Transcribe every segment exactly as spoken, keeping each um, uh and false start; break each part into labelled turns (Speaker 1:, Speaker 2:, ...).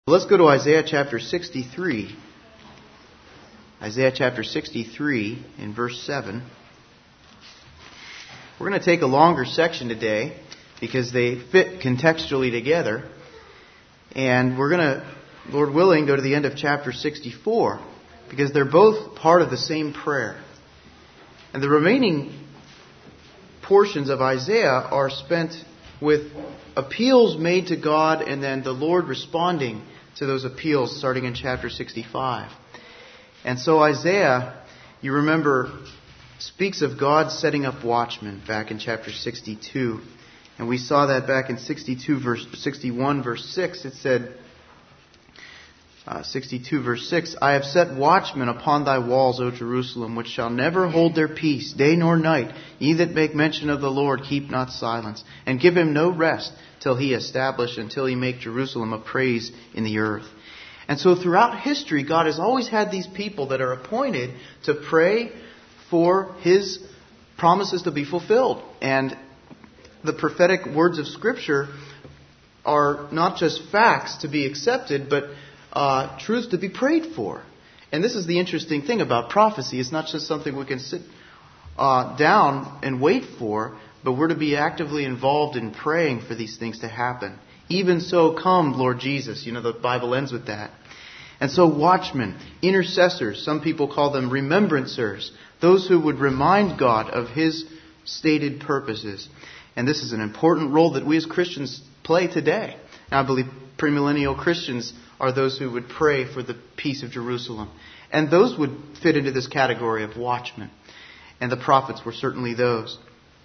Speaker 1: Let's go to Isaiah chapter sixty-three. Isaiah chapter sixty-three in verse seven. We're going to take a longer section today because they fit contextually together. And we're going to, Lord willing, go to the end of chapter sixty-four because they're both part of the same prayer. And the remaining portions of Isaiah are spent with appeals made to God and then the Lord responding to those appeals starting in chapter sixty-five. And so Isaiah, you remember, speaks of God setting up watchmen back in chapter sixty-two. And we saw that back in sixty-two verse sixty-one verse six. It said, uh, sixty-two verse six, I have set watchmen upon thy walls, O Jerusalem, which shall never hold their peace, day nor night. Ye that make mention of the Lord, keep not silence, and give him no rest till he establish, until he make Jerusalem a praise in the earth. And so throughout history, God has always had these people that are appointed to pray for his promises to be fulfilled. And the prophetic words of Scripture are not just facts to be accepted, but uh, truths to be prayed for. And this is the interesting thing about prophecy. It's not just something we can sit uh, down and wait for, but we're to be actively involved in praying for these things to happen. Even so, come, Lord Jesus. You know, the Bible ends with that. And so watchmen, intercessors, some people call them remembrancers, those who would remind God of his stated purposes. And this is an important role that we as Christians play today. Now, I believe premillennial Christians are those who would pray for the peace of Jerusalem. And those would fit into this category of watchmen. And the prophets were certainly those.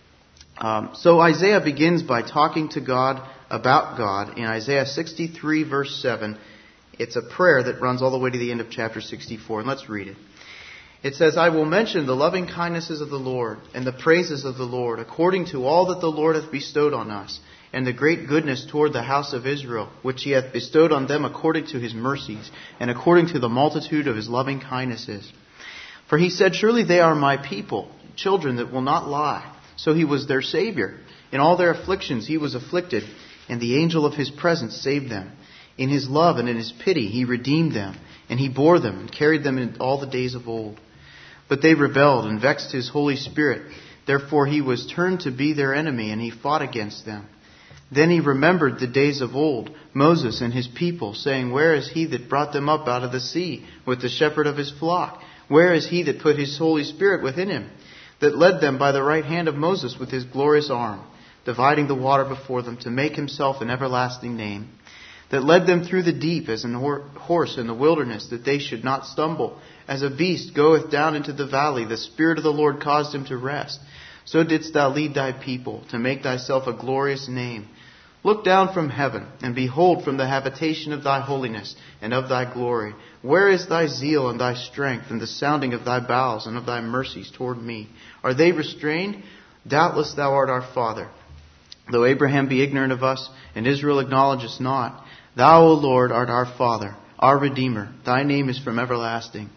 Speaker 1: Um, so Isaiah begins by talking to God about God. In Isaiah sixty-three verse seven, it's a prayer that runs all the way to the end of chapter sixty-four. And let's read it. It says, I will mention the loving kindnesses of the Lord and the praises of the Lord, according to all that the Lord hath bestowed on us, and the great goodness toward the house of Israel, which he hath bestowed on them according to his mercies, and according to the multitude of his loving kindnesses. For he said, surely they are my people, children that will not lie. So he was their Savior. In all their afflictions he was afflicted, and the angel of his presence saved them. In his love and in his pity he redeemed them, and he bore them and carried them in all the days of old. But they rebelled and vexed his Holy Spirit. Therefore he was turned to be their enemy, and he fought against them. Then he remembered the days of old, Moses and his people, saying, where is he that brought them up out of the sea with the shepherd of his flock? Where is he that put his Holy Spirit within him, that led them by the right hand of Moses with his glorious arm, dividing the water before them to make himself an everlasting name, that led them through the deep as an horse in the wilderness, that they should not stumble. As a beast goeth down into the valley, the Spirit of the Lord caused him to rest. So didst thou lead thy people, to make thyself a glorious name. Look down from heaven, and behold from the habitation of thy holiness and of thy glory. Where is thy zeal and thy strength, and the sounding of thy bowels and of thy mercies toward me? Are they restrained? Doubtless thou art our Father. Though Abraham be ignorant of us, and Israel acknowledge us not, thou, O Lord, art our Father, our Redeemer. Thy name is from everlasting.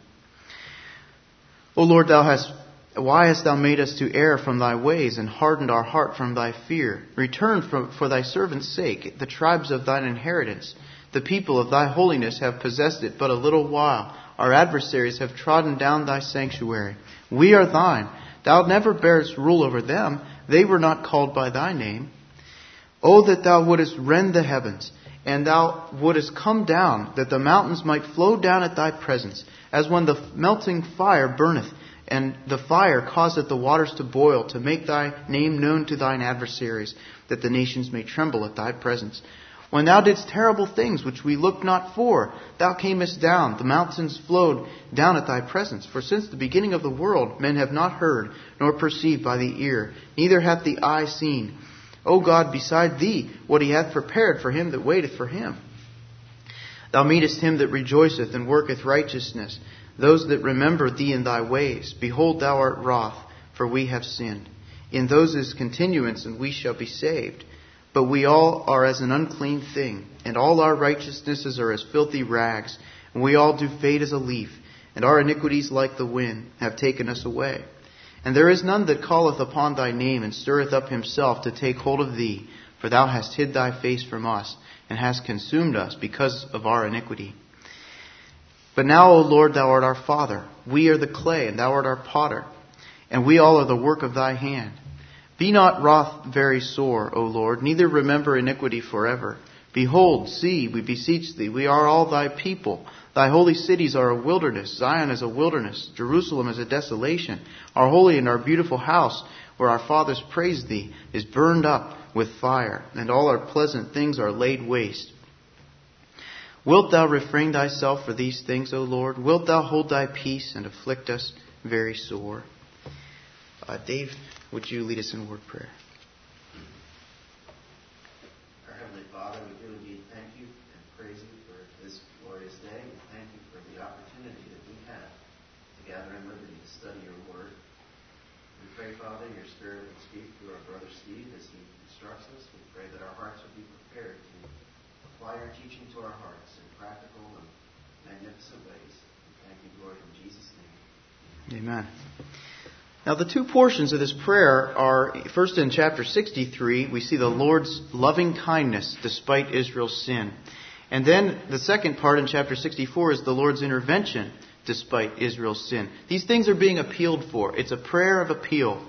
Speaker 1: O Lord, thou hast why hast thou made us to err from thy ways, and hardened our heart from thy fear? Return from, for thy servant's sake, the tribes of thine inheritance. The people of thy holiness have possessed it but a little while. Our adversaries have trodden down thy sanctuary. We are thine. Thou never bearest rule over them. They were not called by thy name. O that thou wouldest rend the heavens, and thou wouldest come down, that the mountains might flow down at thy presence, as when the melting fire burneth, and the fire causeth the waters to boil, to make thy name known to thine adversaries, that the nations may tremble at thy presence. When thou didst terrible things which we looked not for, thou camest down, the mountains flowed down at thy presence. For since the beginning of the world men have not heard, nor perceived by the ear, neither hath the eye seen, O God, beside thee, what he hath prepared for him that waiteth for him. Thou meetest him that rejoiceth and worketh righteousness, those that remember thee in thy ways. Behold, thou art wroth, for we have sinned. In those is continuance, and we shall be saved. But we all are as an unclean thing, and all our righteousnesses are as filthy rags, and we all do fade as a leaf, and our iniquities like the wind have taken us away. And there is none that calleth upon thy name, and stirreth up himself to take hold of thee. For thou hast hid thy face from us, and hast consumed us because of our iniquity. But now, O Lord, thou art our Father. We are the clay, and thou art our potter, and we all are the work of thy hand. Be not wroth very sore, O Lord, neither remember iniquity forever. Behold, see, we beseech thee, we are all thy people. Thy holy cities are a wilderness. Zion is a wilderness. Jerusalem is a desolation. Our holy and our beautiful house, where our fathers praised thee, is burned up with fire, and all our pleasant things are laid waste. Wilt thou refrain thyself for these things, O Lord? Wilt thou hold thy peace and afflict us very sore? Uh, Dave, would you lead us in word prayer?
Speaker 2: Our Heavenly Father, we do indeed thank you and praise you for this glorious day. We thank you for the opportunity that we have to gather in liberty to study your word. We pray, Father, your Spirit would speak through our brother Steve as he instructs us. We pray that our hearts would be prepared to apply your teaching to our hearts in practical and magnificent ways. We thank you, Lord, in Jesus' name.
Speaker 1: Amen. Now, the two portions of this prayer are, first in chapter sixty-three, we see the Lord's loving kindness despite Israel's sin. And then the second part in chapter sixty-four is the Lord's intervention despite Israel's sin. These things are being appealed for. It's a prayer of appeal.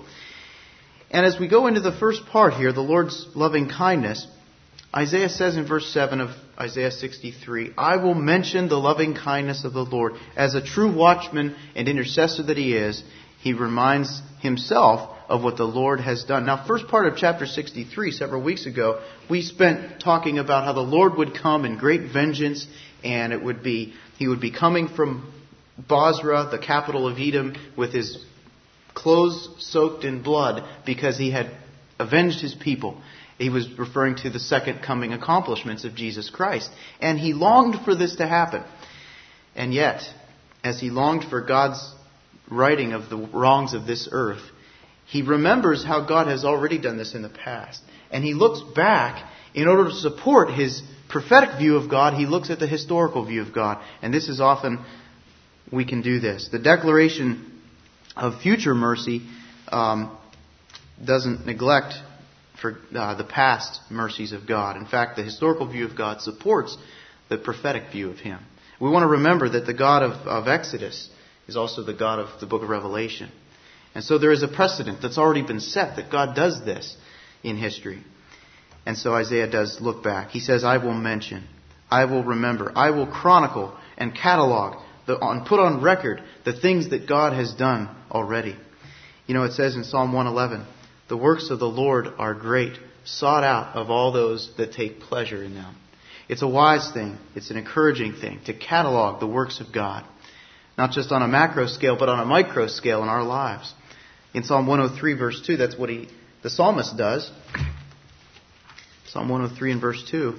Speaker 1: And as we go into the first part here, the Lord's loving kindness, Isaiah says in verse seven of Isaiah sixty-three, I will mention the loving kindness of the Lord. As a true watchman and intercessor that he is, he reminds himself of what the Lord has done. Now, first part of chapter sixty-three, several weeks ago, we spent talking about how the Lord would come in great vengeance, and it would be he would be coming from Bozrah, the capital of Edom, with his clothes soaked in blood because he had avenged his people. He was referring to the second coming accomplishments of Jesus Christ. And he longed for this to happen. And yet, as he longed for God's righting of the wrongs of this earth, he remembers how God has already done this in the past. And he looks back in order to support his prophetic view of God. He looks at the historical view of God. And this is often we can do this. The declaration of future mercy um, doesn't neglect for uh, the past mercies of God. In fact, the historical view of God supports the prophetic view of Him. We want to remember that the God of, of Exodus is also the God of the book of Revelation. And so there is a precedent that's already been set that God does this in history. And so Isaiah does look back. He says, I will mention, I will remember, I will chronicle and catalog, the, and put on record the things that God has done already. You know, it says in Psalm one eleven, the works of the Lord are great, sought out of all those that take pleasure in them. It's a wise thing. It's an encouraging thing to catalog the works of God. Not just on a macro scale, but on a micro scale in our lives. In Psalm one oh three, verse two, that's what he, the psalmist does. Psalm one oh three and verse two.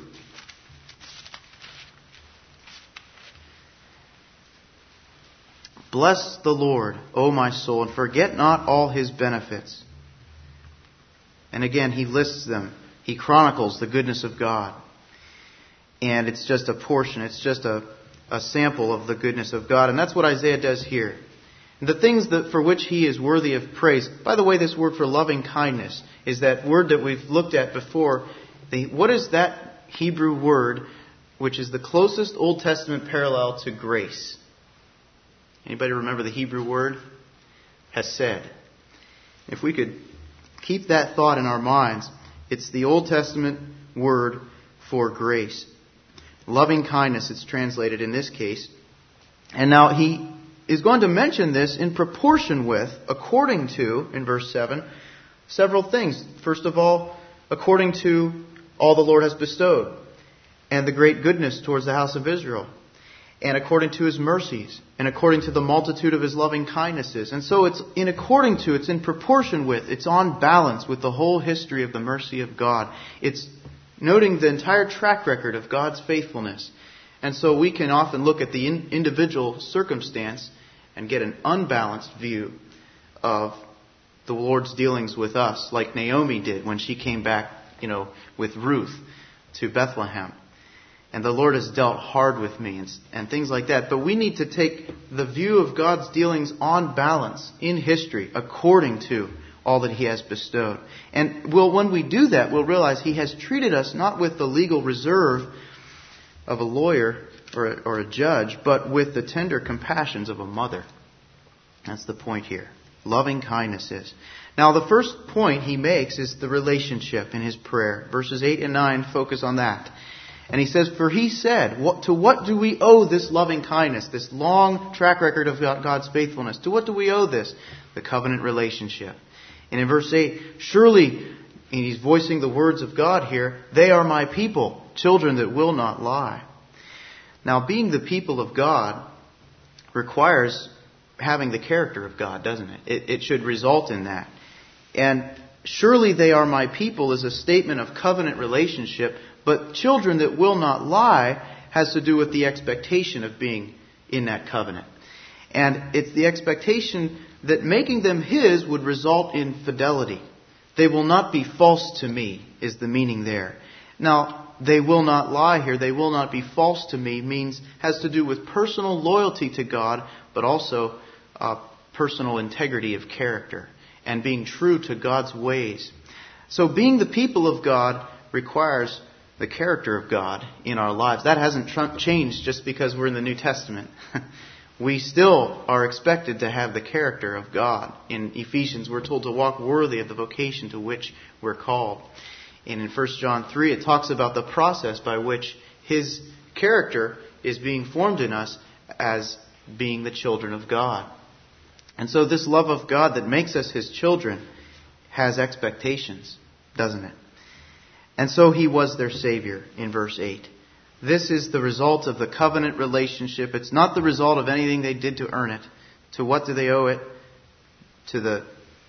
Speaker 1: Bless the Lord, O my soul, and forget not all His benefits. And again, he lists them. He chronicles the goodness of God. And it's just a portion. It's just a, a sample of the goodness of God. And that's what Isaiah does here. And the things that for which he is worthy of praise. By the way, this word for loving kindness is that word that we've looked at before. The, what is that Hebrew word which is the closest Old Testament parallel to grace? Anybody remember the Hebrew word? Hesed. If we could keep that thought in our minds, it's the Old Testament word for grace. Loving kindness, it's translated in this case. And now he is going to mention this in proportion with, according to, in verse seven, several things. First of all, according to all the Lord has bestowed, and the great goodness towards the house of Israel, and according to His mercies, and according to the multitude of His loving kindnesses. And so it's in according to, it's in proportion with, it's on balance with the whole history of the mercy of God. It's noting the entire track record of God's faithfulness. And so we can often look at the in, individual circumstance and get an unbalanced view of the Lord's dealings with us, like Naomi did when she came back, you know, with Ruth to Bethlehem. And the Lord has dealt hard with me and, and things like that. But we need to take the view of God's dealings on balance in history according to all that He has bestowed. And we'll, when we do that, we'll realize He has treated us not with the legal reserve of a lawyer or a, or a judge, but with the tender compassions of a mother. That's the point here. Loving kindness is. Now, the first point He makes is the relationship in His prayer. Verses eight and nine focus on that. And He says, "For He said, what, to what do we owe this loving kindness, this long track record of God's faithfulness? To what do we owe this? The covenant relationship." And in verse eight, surely, and He's voicing the words of God here, "They are my people, children that will not lie." Now, being the people of God requires having the character of God, doesn't it? It, it should result in that. And surely they are my people is a statement of covenant relationship, but children that will not lie has to do with the expectation of being in that covenant. And it's the expectation that making them His would result in fidelity. They will not be false to me is the meaning there. Now, they will not lie here, they will not be false to me, means has to do with personal loyalty to God, but also uh, personal integrity of character and being true to God's ways. So being the people of God requires the character of God in our lives. That hasn't tr- changed just because we're in the New Testament. We still are expected to have the character of God. In Ephesians, we're told to walk worthy of the vocation to which we're called. And in First John three, it talks about the process by which His character is being formed in us as being the children of God. And so this love of God that makes us His children has expectations, doesn't it? And so He was their Savior in verse eight. This is the result of the covenant relationship. It's not the result of anything they did to earn it. To what do they owe it? To the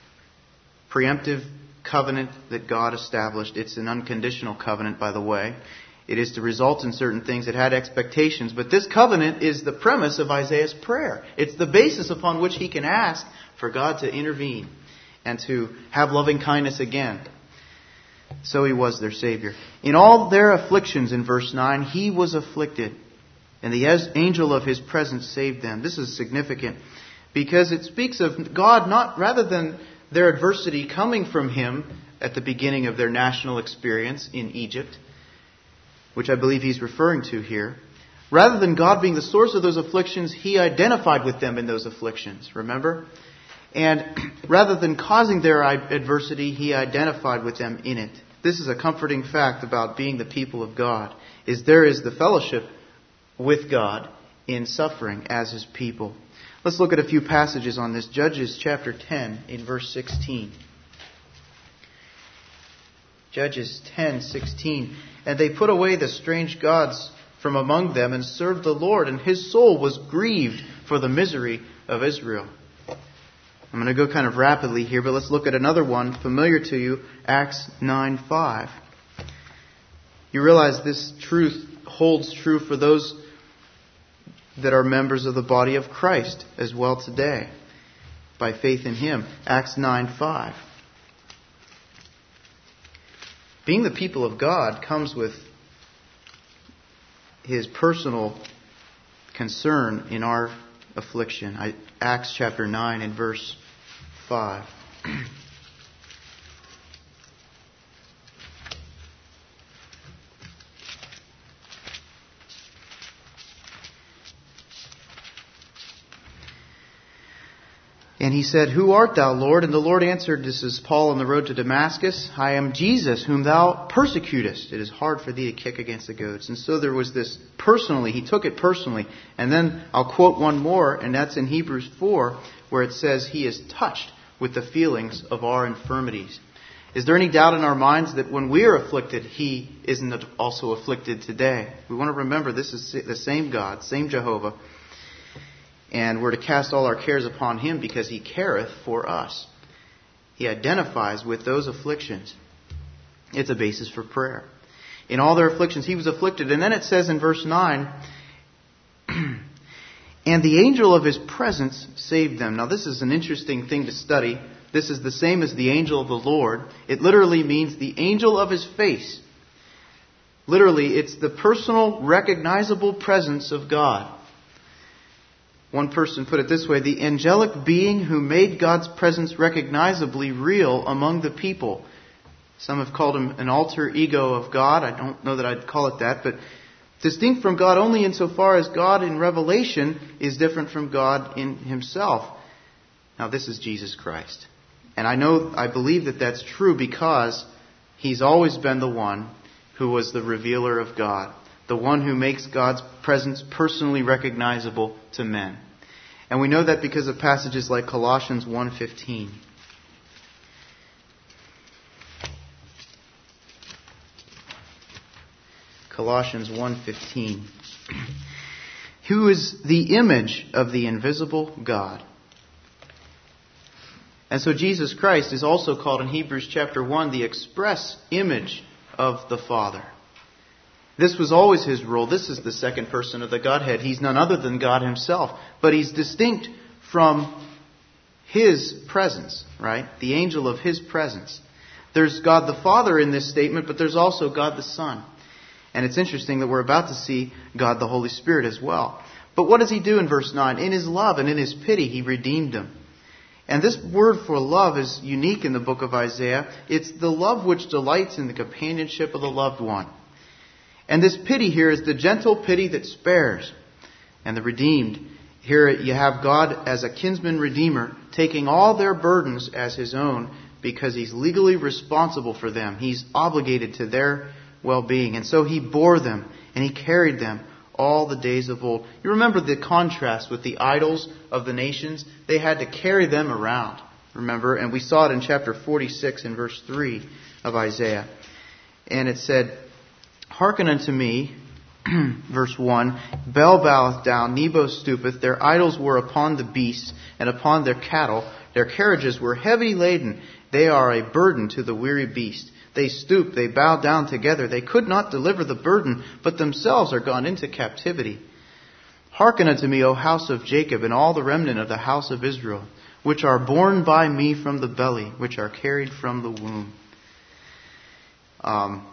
Speaker 1: preemptive covenant that God established. It's an unconditional covenant, by the way. It is to result in certain things. It had expectations. But this covenant is the premise of Isaiah's prayer. It's the basis upon which he can ask for God to intervene and to have loving kindness again. So He was their Savior. In all their afflictions, in verse nine, He was afflicted, and the angel of His presence saved them. This is significant because it speaks of God not rather than their adversity coming from Him at the beginning of their national experience in Egypt, which I believe He's referring to here. Rather than God being the source of those afflictions, He identified with them in those afflictions. Remember? And rather than causing their adversity, He identified with them in it. This is a comforting fact about being the people of God, is there is the fellowship with God in suffering as His people. Let's look at a few passages on this. Judges chapter ten in verse sixteen. Judges ten sixteen. "And they put away the strange gods from among them and served the Lord, and His soul was grieved for the misery of Israel." I'm going to go kind of rapidly here, but let's look at another one familiar to you, Acts nine five. You realize this truth holds true for those that are members of the body of Christ as well today, by faith in Him. Acts nine five. Being the people of God comes with His personal concern in our affliction. I, Acts chapter nine and verse five. And he said, "Who art thou, Lord?" And the Lord answered, this is Paul on the road to Damascus, "I am Jesus, whom thou persecutest. It is hard for thee to kick against the goads." And so there was this personally, he took it personally. And then I'll quote one more, and that's in Hebrews four, where it says, He is touched with the feelings of our infirmities. Is there any doubt in our minds that when we are afflicted, He isn't also afflicted today? We want to remember this is the same God, same Jehovah. And we're to cast all our cares upon Him because He careth for us. He identifies with those afflictions. It's a basis for prayer. In all their afflictions, He was afflicted. And then it says in verse nine, "And the angel of His presence saved them." Now this is an interesting thing to study. This is the same as the angel of the Lord. It literally means the angel of His face. Literally, it's the personal, recognizable presence of God. One person put it this way: the angelic being who made God's presence recognizably real among the people. Some have called him an alter ego of God. I don't know that I'd call it that, but distinct from God only insofar as God in Revelation is different from God in himself. Now this is Jesus Christ. And I know, I believe that that's true because he's always been the one who was the revealer of God. The one who makes God's presence personally recognizable to men. And we know that because of passages like Colossians one fifteen. Colossians one fifteen. Who is the image of the invisible God. And so Jesus Christ is also called in Hebrews chapter one the express image of the Father. This was always his role. This is the second person of the Godhead. He's none other than God himself. But he's distinct from his presence, right? The angel of his presence. There's God the Father in this statement, but there's also God the Son. And it's interesting that we're about to see God the Holy Spirit as well. But what does he do in verse nine? In his love and in his pity, he redeemed them. And this word for love is unique in the book of Isaiah. It's the love which delights in the companionship of the loved one. And this pity here is the gentle pity that spares. And the redeemed, here you have God as a kinsman redeemer, taking all their burdens as his own because he's legally responsible for them. He's obligated to their well-being. And so he bore them and he carried them all the days of old. You remember the contrast with the idols of the nations? They had to carry them around, remember? And we saw it in chapter forty-six in verse three of Isaiah. And it said, "Hearken unto me," verse one, "Bel boweth down, Nebo stoopeth, their idols were upon the beasts and upon their cattle, their carriages were heavy laden, they are a burden to the weary beast. They stoop, they bow down together. They could not deliver the burden, but themselves are gone into captivity. Hearken unto me, O house of Jacob, and all the remnant of the house of Israel, which are born by me from the belly, which are carried from the womb." Um,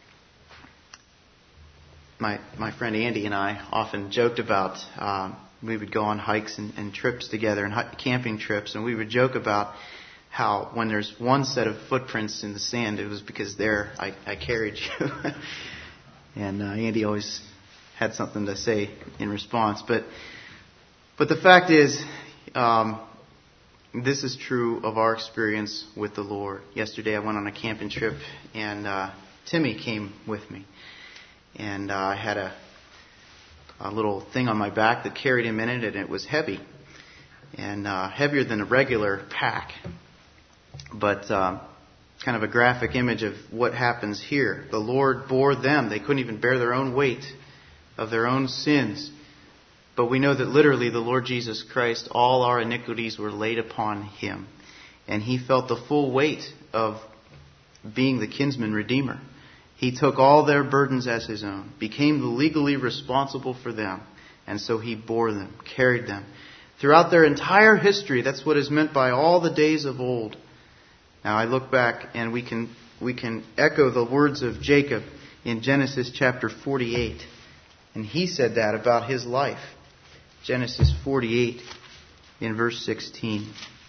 Speaker 1: my my friend Andy and I often joked about, um, we would go on hikes and, and trips together, and hi- camping trips, and we would joke about how when there's one set of footprints in the sand, it was because there I, I carried you. And uh, Andy always had something to say in response. But but the fact is, um, this is true of our experience with the Lord. Yesterday I went on a camping trip, and uh, Timmy came with me. And uh, I had a, a little thing on my back that carried him in it, and it was heavy. And uh, heavier than a regular pack. But um, kind of a graphic image of what happens here. The Lord bore them. They couldn't even bear their own weight of their own sins. But we know that literally the Lord Jesus Christ, all our iniquities were laid upon him. And he felt the full weight of being the kinsman redeemer. He took all their burdens as his own, became legally responsible for them. And so he bore them, carried them. Throughout their entire history, that's what is meant by all the days of old. Now I look back and we can we can echo the words of Jacob in Genesis chapter forty-eight. And he said that about his life. Genesis forty-eight in verse sixteen.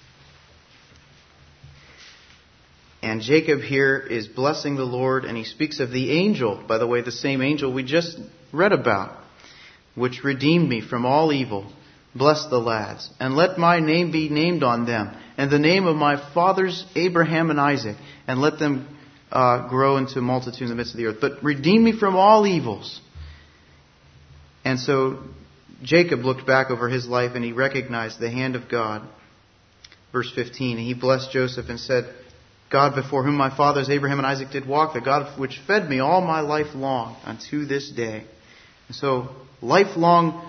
Speaker 1: And Jacob here is blessing the Lord, and he speaks of the angel, by the way, the same angel we just read about, which redeemed me from all evil. Bless the lads, and let my name be named on them, and the name of my fathers Abraham and Isaac, and let them uh, grow into multitude in the midst of the earth. But redeem me from all evils. And so Jacob looked back over his life, and he recognized the hand of God. Verse fifteen, he blessed Joseph and said, "God before whom my fathers Abraham and Isaac did walk, the God which fed me all my life long unto this day." And so lifelong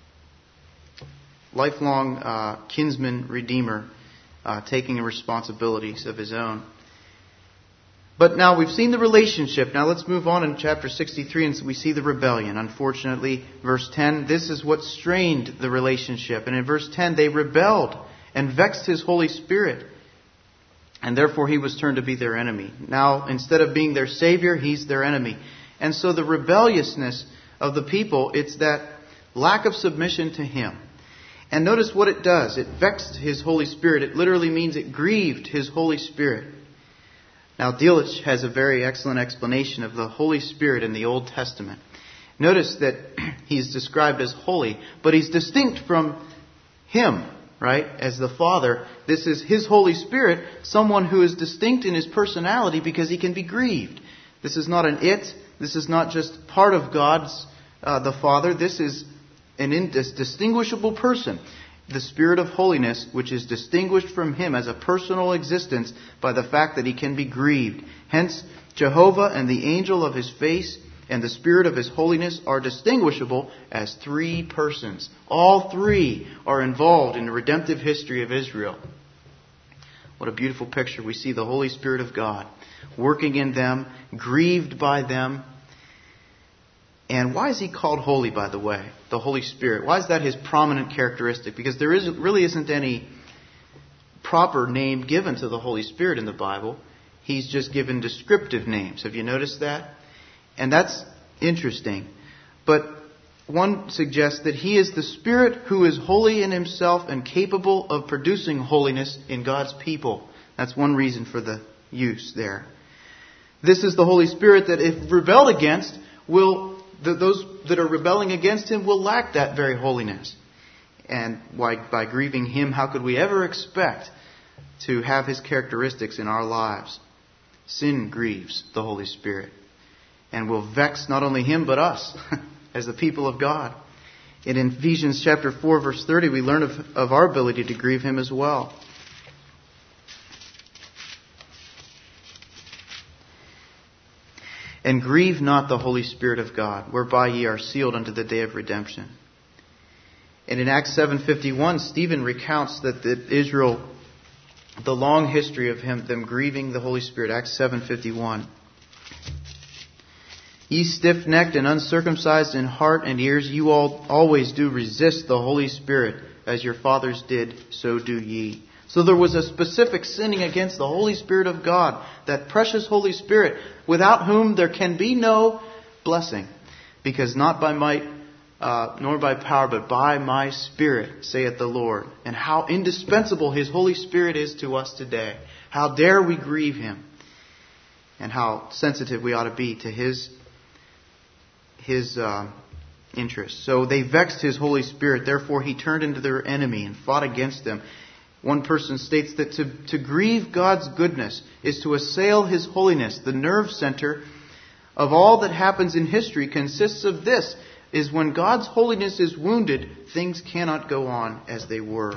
Speaker 1: lifelong uh, kinsman redeemer, uh, taking the responsibilities of his own. But now we've seen the relationship. Now let's move on in chapter sixty-three, and we see the rebellion. Unfortunately, verse ten, this is what strained the relationship. And in verse ten, they rebelled and vexed his Holy Spirit. And therefore he was turned to be their enemy. Now, instead of being their Savior, he's their enemy. And so the rebelliousness of the people, it's that lack of submission to him. And notice what it does. It vexed His Holy Spirit. It literally means it grieved His Holy Spirit. Now, Delitzsch has a very excellent explanation of the Holy Spirit in the Old Testament. Notice that He's described as holy, but He's distinct from Him, right? As the Father, this is His Holy Spirit, someone who is distinct in His personality because He can be grieved. This is not an it. This is not just part of God's, uh, the Father. This is an indistinguishable person. The Spirit of holiness, which is distinguished from Him as a personal existence by the fact that He can be grieved. Hence, Jehovah and the angel of His face and the Spirit of His holiness are distinguishable as three persons. All three are involved in the redemptive history of Israel. What a beautiful picture. We see the Holy Spirit of God working in them, grieved by them. And why is He called holy, by the way? The Holy Spirit. Why is that His prominent characteristic? Because there isn't, really isn't any proper name given to the Holy Spirit in the Bible. He's just given descriptive names. Have you noticed that? And that's interesting. But one suggests that He is the Spirit who is holy in Himself and capable of producing holiness in God's people. That's one reason for the use there. This is the Holy Spirit that, if rebelled against, will the, those that are rebelling against Him will lack that very holiness. And why, by grieving Him, how could we ever expect to have His characteristics in our lives? Sin grieves the Holy Spirit and will vex not only Him but us as the people of God. And in Ephesians chapter four, verse thirty, we learn of, of our ability to grieve Him as well. And grieve not the Holy Spirit of God, whereby ye are sealed unto the day of redemption. And in Acts seven fifty-one, Stephen recounts that, that Israel, the long history of him, them grieving the Holy Spirit. Acts seven fifty-one. Ye stiff-necked and uncircumcised in heart and ears, you all always do resist the Holy Spirit, as your fathers did, so do ye. So there was a specific sinning against the Holy Spirit of God, that precious Holy Spirit, without whom there can be no blessing. Because not by might, uh, nor by power, but by my Spirit, saith the Lord. And how indispensable His Holy Spirit is to us today. How dare we grieve Him. And how sensitive we ought to be to His, His uh, interests. So they vexed His Holy Spirit. Therefore He turned into their enemy and fought against them. One person states that to, to grieve God's goodness is to assail His holiness. The nerve center of all that happens in history consists of this, is when God's holiness is wounded, things cannot go on as they were.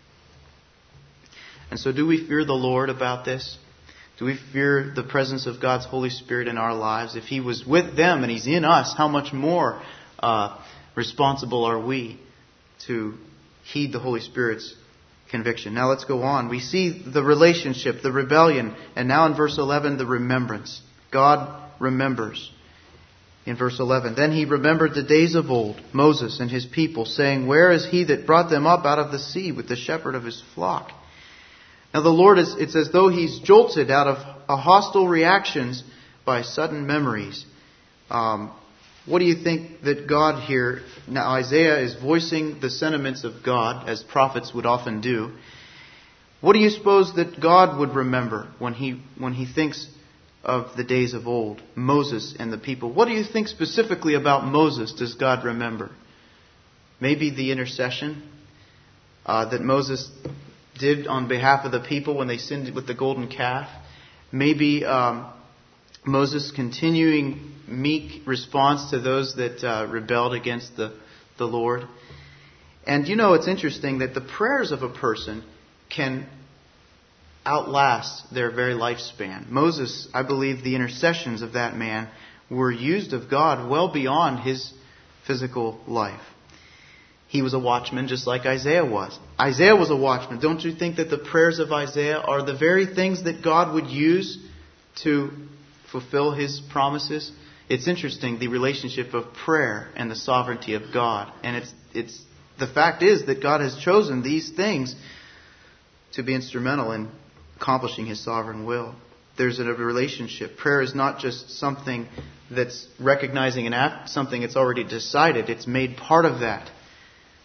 Speaker 1: And so do we fear the Lord about this? Do we fear the presence of God's Holy Spirit in our lives? If He was with them and He's in us, how much more uh, responsible are we to heed the Holy Spirit's conviction? Now let's go on. We see the relationship, the rebellion, and now in verse eleven, the remembrance. God remembers. In verse eleven, then He remembered the days of old, Moses and his people, saying, where is He that brought them up out of the sea with the shepherd of His flock? Now the Lord is, it's as though He's jolted out of a hostile reactions by sudden memories. Um, What do you think that God here... Now Isaiah is voicing the sentiments of God, as prophets would often do. What do you suppose that God would remember when he when he thinks of the days of old, Moses and the people? What do you think specifically about Moses does God remember? Maybe the intercession uh, that Moses did on behalf of the people when they sinned with the golden calf. Maybe um, Moses' continuing meek response to those that uh, rebelled against the, the Lord. And you know, it's interesting that the prayers of a person can outlast their very lifespan. Moses, I believe the intercessions of that man were used of God well beyond his physical life. He was a watchman just like Isaiah was. Isaiah was a watchman. Don't you think that the prayers of Isaiah are the very things that God would use to fulfill His promises? It's interesting, the relationship of prayer and the sovereignty of God. And it's it's the fact is that God has chosen these things to be instrumental in accomplishing His sovereign will. There's a relationship. Prayer is not just something that's recognizing an act, something that's already decided. It's made part of that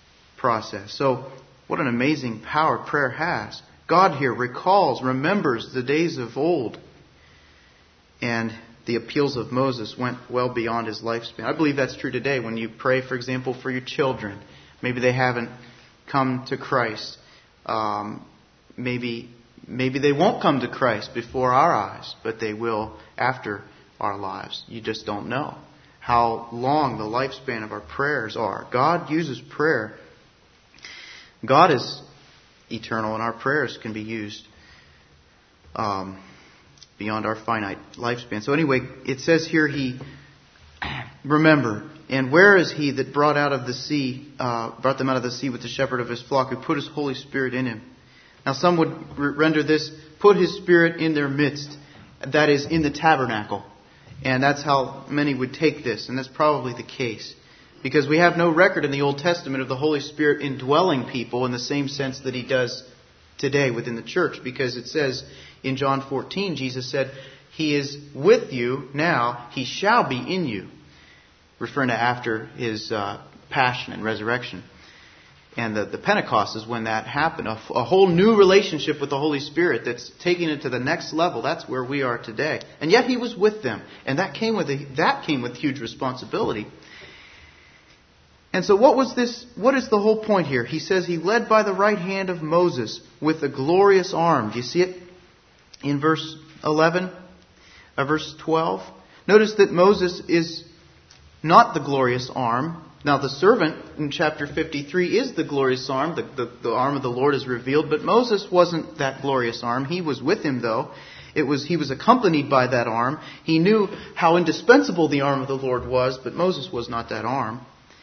Speaker 1: process. So, what an amazing power prayer has. God here recalls, remembers the days of old. And the appeals of Moses went well beyond his lifespan. I believe that's true today. When you pray, for example, for your children, maybe they haven't come to Christ. Um, maybe maybe they won't come to Christ before our eyes, but they will after our lives. You just don't know how long the lifespan of our prayers are. God uses prayer. God is eternal, and our prayers can be used um, beyond our finite lifespan. So anyway, it says here he remember. And where is he that brought out of the sea, uh, brought them out of the sea with the shepherd of his flock, who put his Holy Spirit in him? Now some would render this, put his Spirit in their midst, that is, in the tabernacle. And that's how many would take this, and that's probably the case. Because we have no record in the Old Testament of the Holy Spirit indwelling people in the same sense that he does today within the church. Because it says in John fourteen, Jesus said, he is with you now, he shall be in you. Referring to after his uh, passion and resurrection. And the, the Pentecost is when that happened. A, a whole new relationship with the Holy Spirit that's taking it to the next level. That's where we are today. And yet he was with them. And that came with a, that came with huge responsibility. And so what was this? What is the whole point here? He says he led by the right hand of Moses with a glorious arm. Do you see it in verse eleven? Uh, verse twelve? Notice that Moses is not the glorious arm. Now the servant in chapter fifty-three is the glorious arm. The, the, the arm of the Lord is revealed. But Moses wasn't that glorious arm. He was with him though. It was, he was accompanied by that arm. He knew how indispensable the arm of the Lord was, but Moses was not that arm.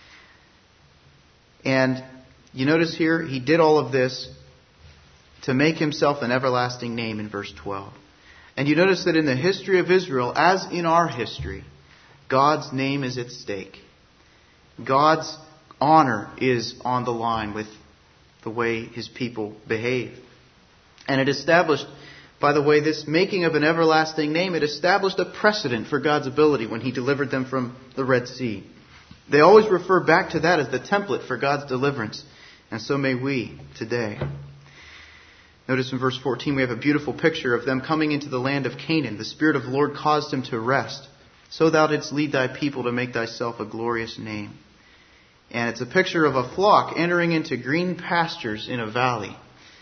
Speaker 1: And you notice here, he did all of this to make himself an everlasting name in verse twelve. And you notice that in the history of Israel, as in our history, God's name is at stake. God's honor is on the line with the way his people behave. And it established, by the way, this making of an everlasting name, it established a precedent for God's ability when he delivered them from the Red Sea. They always refer back to that as the template for God's deliverance. And so may we today. Notice in verse fourteen we have a beautiful picture of them coming into the land of Canaan. The Spirit of the Lord caused him to rest. So thou didst lead thy people to make thyself a glorious name. And it's a picture of a flock entering into green pastures in a valley.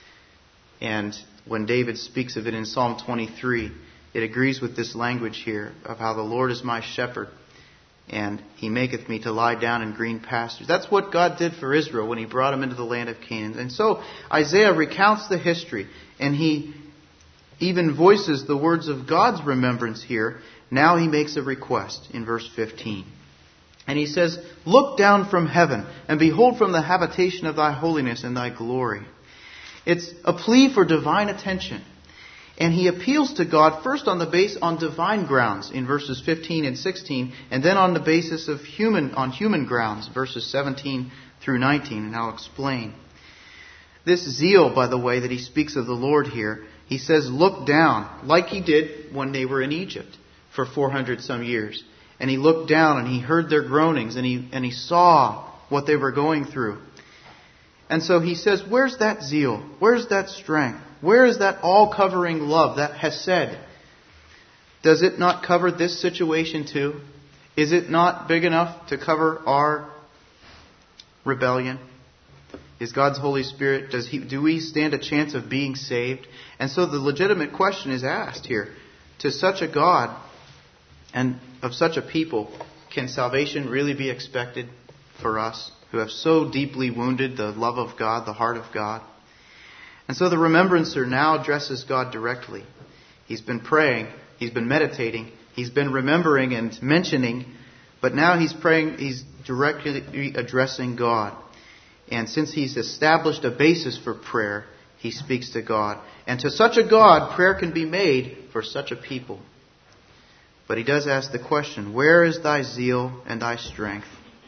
Speaker 1: And when David speaks of it in Psalm twenty-three, it agrees with this language here of how the Lord is my shepherd, and he maketh me to lie down in green pastures. That's what God did for Israel when he brought them into the land of Canaan. And so Isaiah recounts the history, and he even voices the words of God's remembrance here. Now he makes a request in verse fifteen. And he says, look down from heaven, and behold from the habitation of thy holiness and thy glory. It's a plea for divine attention. And he appeals to God first on the base on divine grounds in verses fifteen and sixteen, and then on the basis of human on human grounds, verses seventeen through nineteen, and I'll explain. This zeal, by the way, that he speaks of the Lord here, he says, look down, like he did when they were in Egypt for four hundred some years. And he looked down and he heard their groanings, and he and he saw what they were going through. And so he says, where's that zeal? Where's that strength? Where is that all-covering love, that hesed? Does it not cover this situation too? Is it not big enough to cover our rebellion? Is God's Holy Spirit, does he, do we stand a chance of being saved? And so the legitimate question is asked here. To such a God and of such a people, can salvation really be expected for us who have so deeply wounded the love of God, the heart of God? And so the remembrancer now addresses God directly. He's been praying, he's been meditating, he's been remembering and mentioning, but now he's praying, he's directly addressing God. And since he's established a basis for prayer, he speaks to God. And to such a God, prayer can be made for such a people. But he does ask the question, where is thy zeal and thy strength?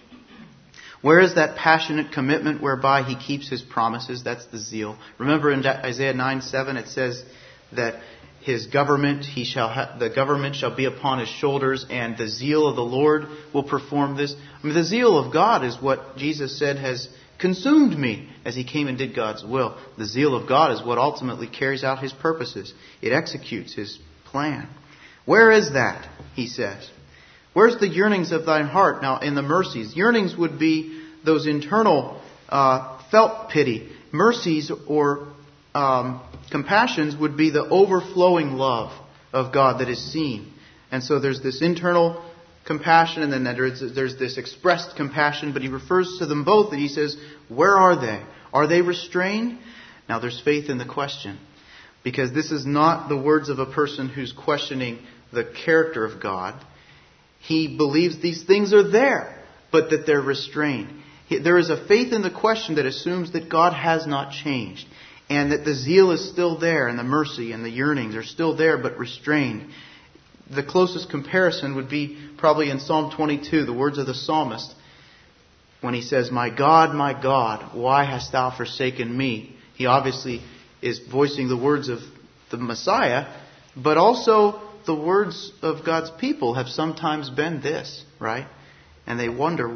Speaker 1: Where is that passionate commitment whereby he keeps his promises? That's the zeal. Remember in Isaiah nine seven it says that his government, he shall ha- the government shall be upon his shoulders, and the zeal of the Lord will perform this. I mean, the zeal of God is what Jesus said has consumed me as he came and did God's will. The zeal of God is what ultimately carries out his purposes. It executes his plan. Where is that? He says. Where's the yearnings of thine heart? Now, in the mercies. Yearnings would be those internal uh, felt pity. Mercies or um, compassions would be the overflowing love of God that is seen. And so there's this internal compassion, and then there's, there's this expressed compassion, but he refers to them both, and he says, where are they? Are they restrained? Now, there's faith in the question, because this is not the words of a person who's questioning the character of God. He believes these things are there, but that they're restrained. There is a faith in the question that assumes that God has not changed, and that the zeal is still there, and the mercy and the yearnings are still there, but restrained. The closest comparison would be probably in Psalm twenty-two, the words of the psalmist, when he says, my God, my God, why hast thou forsaken me? He obviously is voicing the words of the Messiah, but also the words of God's people have sometimes been this, right? And they wonder,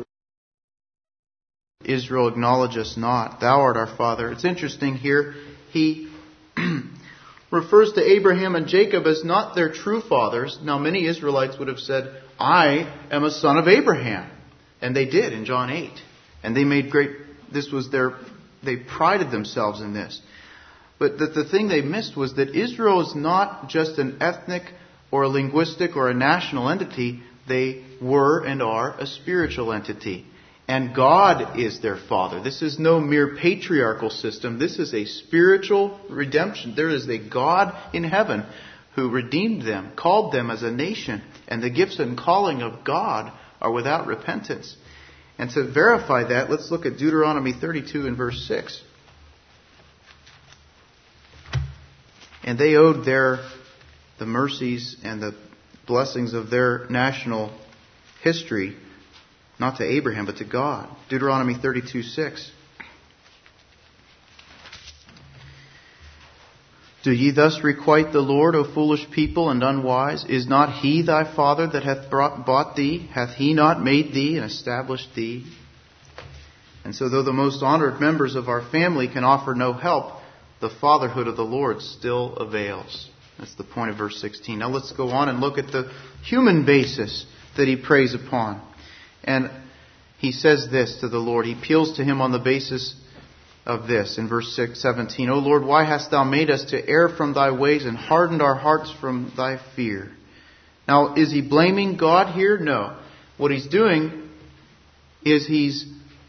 Speaker 1: Israel, acknowledge us not. Thou art our father. It's interesting here. He refers to Abraham and Jacob as not their true fathers. Now, many Israelites would have said, I am a son of Abraham. And they did in John eight. And they made great, this was their, they prided themselves in this. But the, the thing they missed was that Israel is not just an ethnic or a linguistic or a national entity. They were and are a spiritual entity. And God is their Father. This is no mere patriarchal system. This is a spiritual redemption. There is a God in heaven who redeemed them, called them as a nation. And the gifts and calling of God are without repentance. And to verify that, let's look at Deuteronomy thirty-two and verse six. And they owed their the mercies and the blessings of their national history not to Abraham, but to God. Deuteronomy thirty-two six. Do ye thus requite the Lord, O foolish people and unwise? Is not he thy father that hath brought, bought thee? Hath he not made thee and established thee? And so though the most honored members of our family can offer no help, the fatherhood of the Lord still avails. That's the point of verse sixteen. Now let's go on and look at the human basis that he preys upon. And he says this to the Lord. He appeals to him on the basis of this in verse six, seventeen. O Lord, why hast thou made us to err from thy ways and hardened our hearts from thy fear? Now, is he blaming God here? No. What he's doing is he's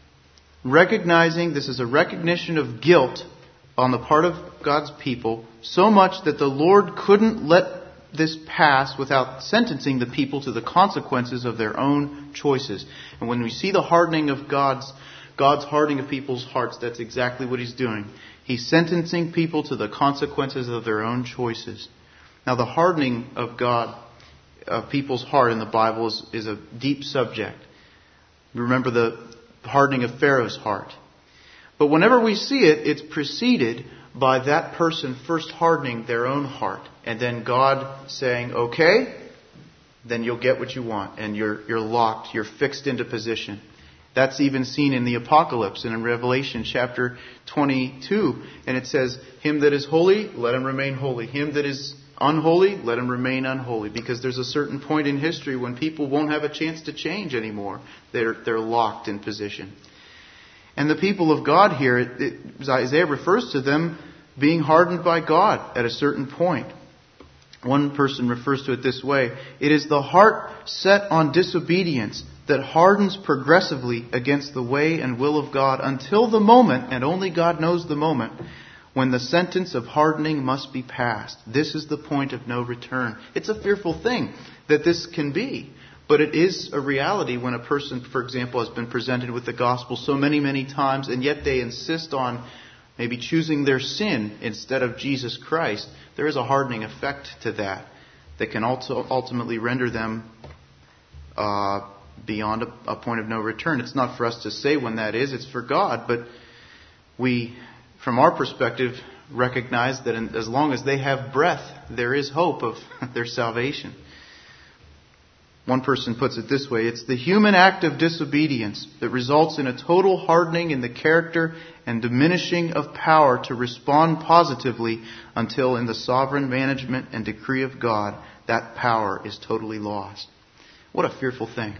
Speaker 1: recognizing, this is a recognition of guilt on the part of God's people, so much that the Lord couldn't let this pass without sentencing the people to the consequences of their own choices. And when we see the hardening of God's God's hardening of people's hearts, that's exactly what he's doing. He's sentencing people to the consequences of their own choices. Now, the hardening of God, of people's heart in the Bible is, is a deep subject. Remember the hardening of Pharaoh's heart. But whenever we see it, it's preceded by that person first hardening their own heart. And then God saying, okay, then you'll get what you want. And you're, you're locked. You're fixed into position. That's even seen in the Apocalypse and in Revelation chapter twenty-two. And it says, him that is holy, let him remain holy. Him that is unholy, let him remain unholy. Because there's a certain point in history when people won't have a chance to change anymore. They're, they're locked in position. And the people of God here, it, it, Isaiah refers to them being hardened by God at a certain point. One person refers to it this way. It is the heart set on disobedience that hardens progressively against the way and will of God until the moment, and only God knows the moment, when the sentence of hardening must be passed. This is the point of no return. It's a fearful thing that this can be. But it is a reality when a person, for example, has been presented with the gospel so many, many times, and yet they insist on maybe choosing their sin instead of Jesus Christ. There is a hardening effect to that that can also ultimately render them uh, beyond a, a point of no return. It's not for us to say when that is. It's for God. But we, from our perspective, recognize that in, as long as they have breath, there is hope of their salvation. One person puts it this way: it's the human act of disobedience that results in a total hardening in the character and diminishing of power to respond positively until in the sovereign management and decree of God, that power is totally lost. What a fearful thing.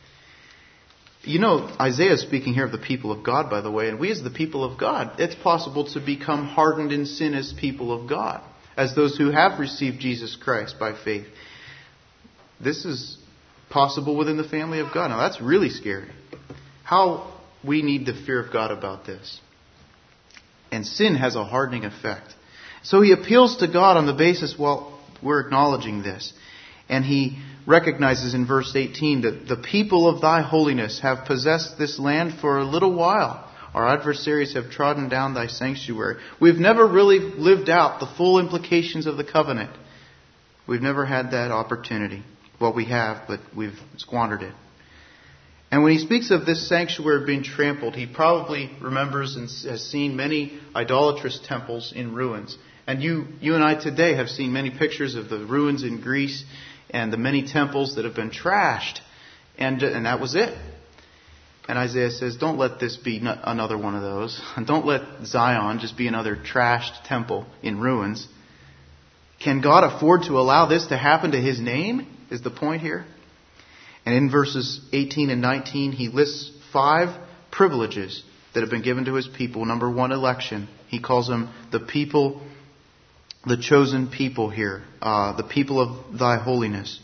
Speaker 1: You know, Isaiah is speaking here of the people of God, by the way, and we as the people of God, it's possible to become hardened in sin as people of God, as those who have received Jesus Christ by faith. This is possible within the family of God. Now that's really scary. How we need the fear of God about this. And sin has a hardening effect. So he appeals to God on the basis, well, we're acknowledging this. And he recognizes in verse eighteen that the people of thy holiness have possessed this land for a little while. Our adversaries have trodden down thy sanctuary. We've never really lived out the full implications of the covenant. We've never had that opportunity. Well, we have, but we've squandered it. And when he speaks of this sanctuary being trampled, he probably remembers and has seen many idolatrous temples in ruins. And you, you and I today have seen many pictures of the ruins in Greece and the many temples that have been trashed. And, and that was it. And Isaiah says, don't let this be another one of those. And don't let Zion just be another trashed temple in ruins. Can God afford to allow this to happen to His name? Is the point here. And in verses eighteen and nineteen, he lists five privileges that have been given to His people. Number one, election. He calls them the people, the chosen people here. Uh, the people of thy holiness.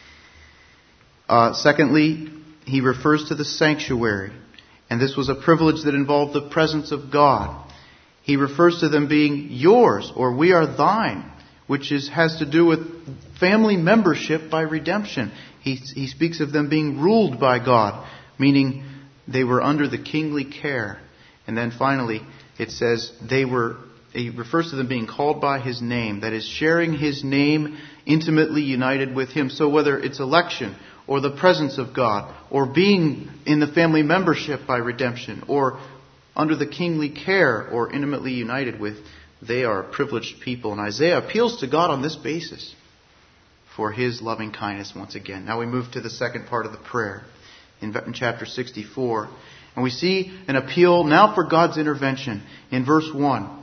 Speaker 1: Uh, secondly, he refers to the sanctuary. And this was a privilege that involved the presence of God. He refers to them being yours, or we are thine, which is has to do with family membership by redemption. He, he speaks of them being ruled by God, meaning they were under the kingly care. And then finally, it says they were, he refers to them being called by His name, that is, sharing His name intimately united with Him. So whether it's election, or the presence of God, or being in the family membership by redemption, or under the kingly care, or intimately united with, they are a privileged people. And Isaiah appeals to God on this basis for His loving kindness once again. Now we move to the second part of the prayer in chapter sixty-four. And we see an appeal now for God's intervention in verse one.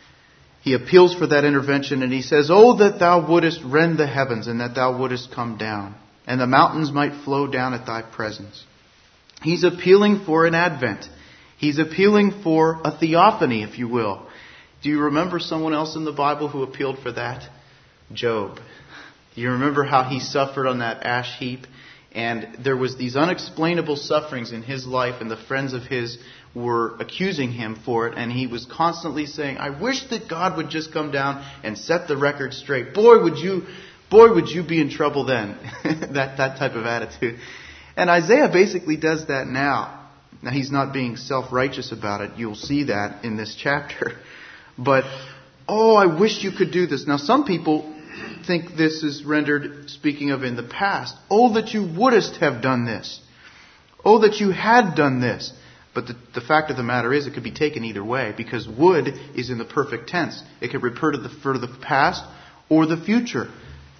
Speaker 1: He appeals for that intervention and he says, "Oh, that thou wouldest rend the heavens and that thou wouldest come down, and the mountains might flow down at thy presence." He's appealing for an advent. He's appealing for a theophany, if you will. Do you remember someone else in the Bible who appealed for that? Job. You remember how he suffered on that ash heap? And there was these unexplainable sufferings in his life, and the friends of his were accusing him for it. And he was constantly saying, "I wish that God would just come down and set the record straight. Boy, would you, boy, would you be in trouble then." that, that type of attitude. And Isaiah basically does that now. Now, he's not being self-righteous about it. You'll see that in this chapter. But, oh, I wish you could do this. Now, some people think this is rendered, speaking of in the past. Oh, that you wouldest have done this. Oh, that you had done this. But the, the fact of the matter is, it could be taken either way, because would is in the perfect tense. It could refer to the, for the past or the future.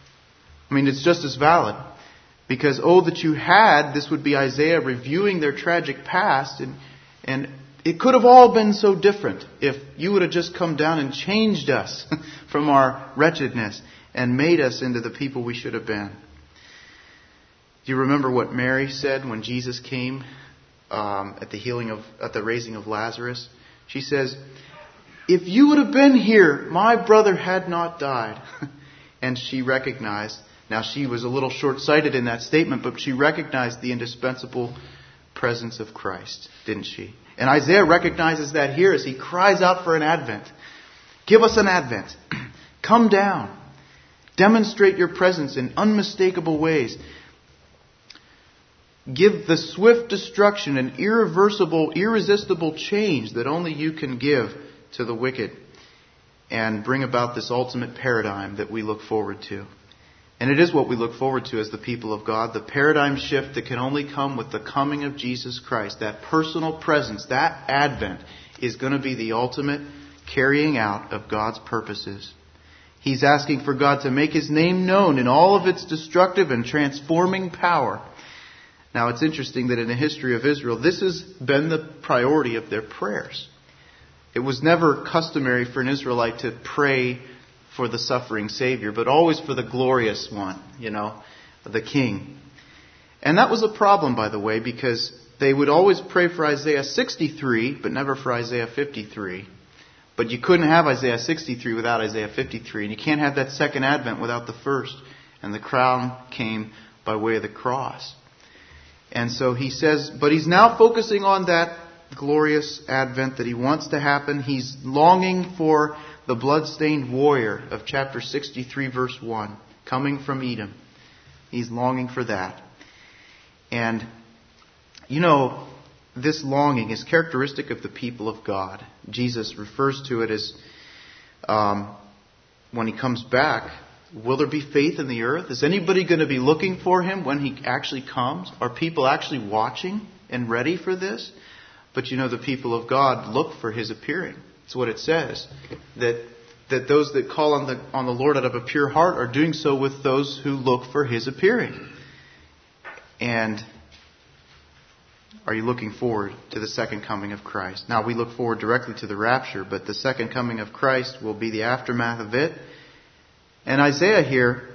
Speaker 1: I mean, it's just as valid. Because, oh, that you had, this would be Isaiah reviewing their tragic past, and and it could have all been so different if you would have just come down and changed us from our wretchedness and made us into the people we should have been. Do you remember what Mary said when Jesus came um, at the healing of, at the raising of Lazarus? She says, "If you would have been here, my brother had not died." And she recognized, now she was a little short-sighted in that statement, but she recognized the indispensable presence of Christ, didn't she? And Isaiah recognizes that here as he cries out for an advent. Give us an advent. Come down. Demonstrate your presence in unmistakable ways. Give the swift destruction and irreversible, irresistible change that only you can give to the wicked, and bring about this ultimate paradigm that we look forward to. And it is what we look forward to as the people of God, the paradigm shift that can only come with the coming of Jesus Christ. That personal presence, that advent, is going to be the ultimate carrying out of God's purposes. He's asking for God to make His name known in all of its destructive and transforming power. Now, it's interesting that in the history of Israel, this has been the priority of their prayers. It was never customary for an Israelite to pray for the suffering Savior, but always for the glorious one, you know, the King. And that was a problem, by the way, because they would always pray for Isaiah sixty-three, but never for Isaiah fifty-three. But you couldn't have Isaiah sixty-three without Isaiah fifty-three, and you can't have that second advent without the first. And the crown came by way of the cross. And so he says, but he's now focusing on that glorious advent that he wants to happen. He's longing for the blood-stained warrior of chapter sixty-three, verse one, coming from Edom. He's longing for that. And, you know, this longing is characteristic of the people of God. Jesus refers to it as, um, when He comes back, will there be faith in the earth? Is anybody going to be looking for Him when He actually comes? Are people actually watching and ready for this? But you know, the people of God look for His appearing. That's what it says. That that those that call on the on the Lord out of a pure heart are doing so with those who look for His appearing. And are you looking forward to the second coming of Christ? Now, we look forward directly to the rapture, but the second coming of Christ will be the aftermath of it. And Isaiah here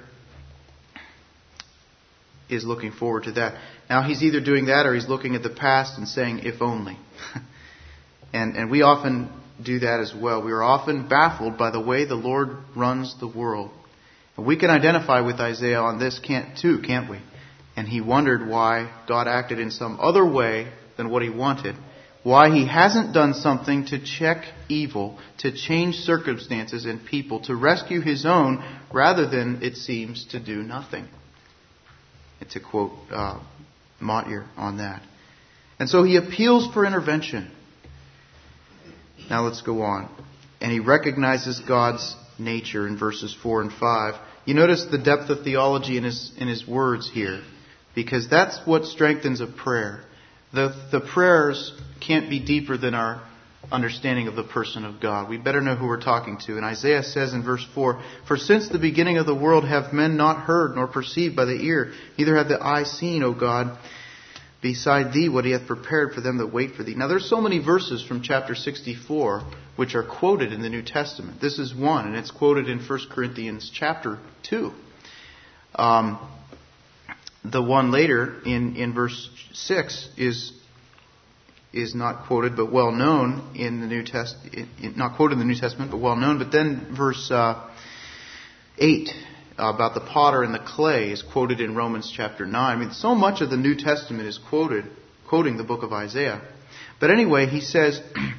Speaker 1: is looking forward to that. Now, he's either doing that or he's looking at the past and saying, if only. and and we often do that as well. We are often baffled by the way the Lord runs the world. And we can identify with Isaiah on this can't too, can't we? And he wondered why God acted in some other way than what He wanted. Why He hasn't done something to check evil, to change circumstances and people, to rescue His own, rather than, it seems, to do nothing. And to quote uh, Motyer on that. And so he appeals for intervention. Now let's go on. And he recognizes God's nature in verses four and five. You notice the depth of theology in his in his words here, because that's what strengthens a prayer. The the prayers can't be deeper than our understanding of the person of God. We better know who we're talking to. And Isaiah says in verse four, "For since the beginning of the world have men not heard, nor perceived by the ear, neither have the eye seen, O God, beside Thee what He hath prepared for them that wait for Thee." Now there's so many verses from chapter sixty-four which are quoted in the New Testament. This is one, and it's quoted in First Corinthians chapter two. Um, the one later in, in verse six is is not quoted but well known in the New Test, not quoted in the New Testament but well known. But then verse uh, eight uh, about the potter and the clay is quoted in Romans chapter nine. I mean, so much of the New Testament is quoted, quoting the book of Isaiah. But anyway, he says,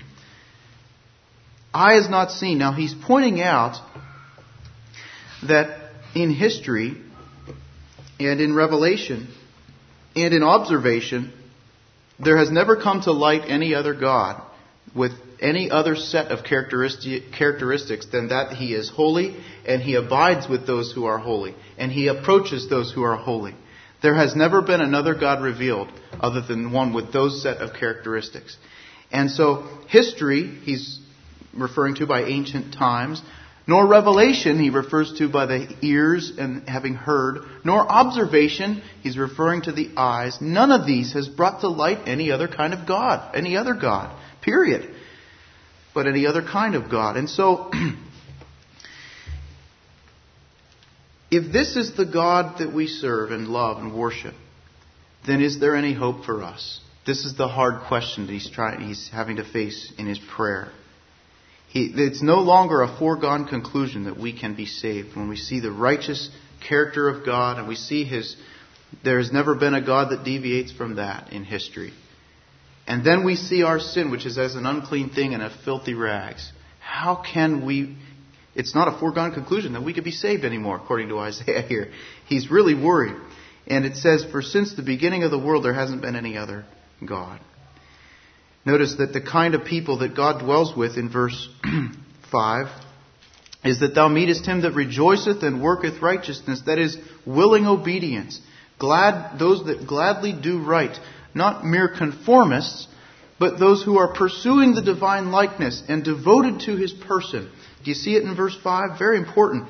Speaker 1: "Eye has not seen." Now he's pointing out that in history and in revelation and in observation, there has never come to light any other God with any other set of characteristic, characteristics than that He is holy and He abides with those who are holy and He approaches those who are holy. There has never been another God revealed other than one with those set of characteristics. And so history, he's referring to by ancient times, nor revelation, he refers to by the ears and having heard, nor observation, he's referring to the eyes. None of these has brought to light any other kind of God, any other God, period. But any other kind of God. And so, if this is the God that we serve and love and worship, then is there any hope for us? This is the hard question that he's trying, he's having to face in his prayer. He, it's no longer a foregone conclusion that we can be saved when we see the righteous character of God and we see His. There has never been a God that deviates from that in history. And then we see our sin, which is as an unclean thing and a filthy rags. How can we? It's not a foregone conclusion that we could be saved anymore, according to Isaiah here. He's really worried. And it says, "For since the beginning of the world there hasn't been any other God." Notice that the kind of people that God dwells with in verse five is that thou meetest him that rejoiceth and worketh righteousness, that is, willing obedience. Glad, those that gladly do right. Not mere conformists, but those who are pursuing the divine likeness and devoted to His person. Do you see it in verse five? Very important.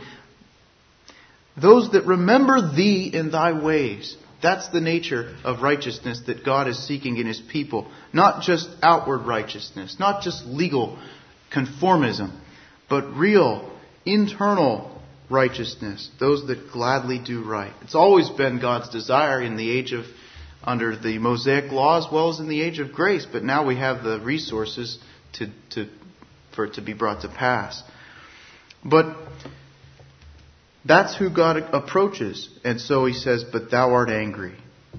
Speaker 1: Those that remember Thee in Thy ways. That's the nature of righteousness that God is seeking in His people. Not just outward righteousness, not just legal conformism, but real, internal righteousness. Those that gladly do right. It's always been God's desire in the age of, under the Mosaic law as well as in the age of grace. But now we have the resources to, to, for it to be brought to pass. But that's who God approaches. And so He says, but thou art angry.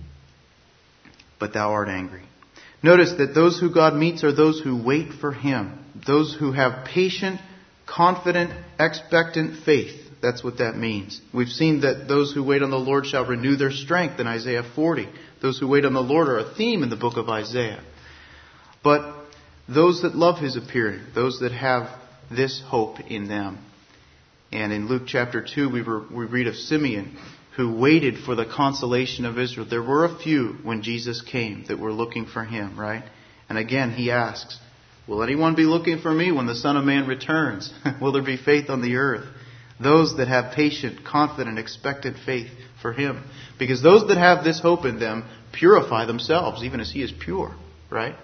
Speaker 1: But thou art angry. Notice that those who God meets are those who wait for Him. Those who have patient, confident, expectant faith. That's what that means. We've seen that those who wait on the Lord shall renew their strength in Isaiah forty. Those who wait on the Lord are a theme in the book of Isaiah. But those that love His appearing, those that have this hope in them. And in Luke chapter two, we, were, we read of Simeon, who waited for the consolation of Israel. There were a few when Jesus came that were looking for Him, right? And again, He asks, will anyone be looking for me when the Son of Man returns? Will there be faith on the earth? Those that have patient, confident, expectant faith for Him. Because those that have this hope in them purify themselves, even as He is pure, right?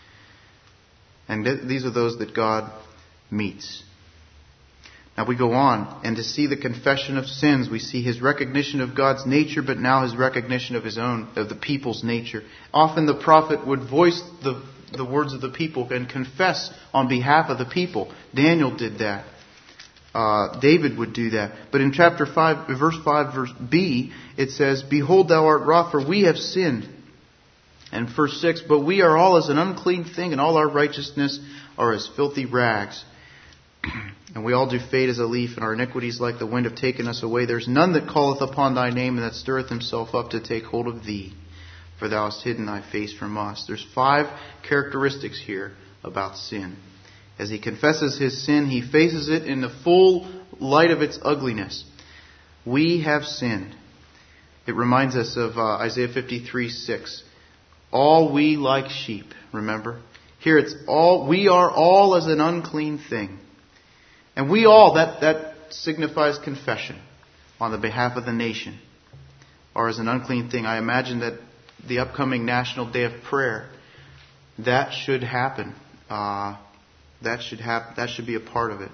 Speaker 1: And th- these are those that God meets. Now we go on, and to see the confession of sins, we see His recognition of God's nature, but now His recognition of His own, of the people's nature. Often the prophet would voice the, the words of the people and confess on behalf of the people. Daniel did that. Uh, David would do that. But in chapter five, verse five, verse B, it says, behold, thou art wroth, for we have sinned. And verse six, but we are all as an unclean thing, and all our righteousness are as filthy rags. And we all do fade as a leaf, and our iniquities like the wind have taken us away. There's none that calleth upon Thy name, and that stirreth himself up to take hold of Thee. For Thou hast hidden Thy face from us. There's five characteristics here about sin. As he confesses his sin, he faces it in the full light of its ugliness. We have sinned. It reminds us of uh, Isaiah fifty-three six. All we like sheep, remember? Here it's all, we are all as an unclean thing. And we all, that, that signifies confession on the behalf of the nation, are as an unclean thing. I imagine that the upcoming National Day of Prayer, that should happen. Uh, that should happen. That should be a part of it,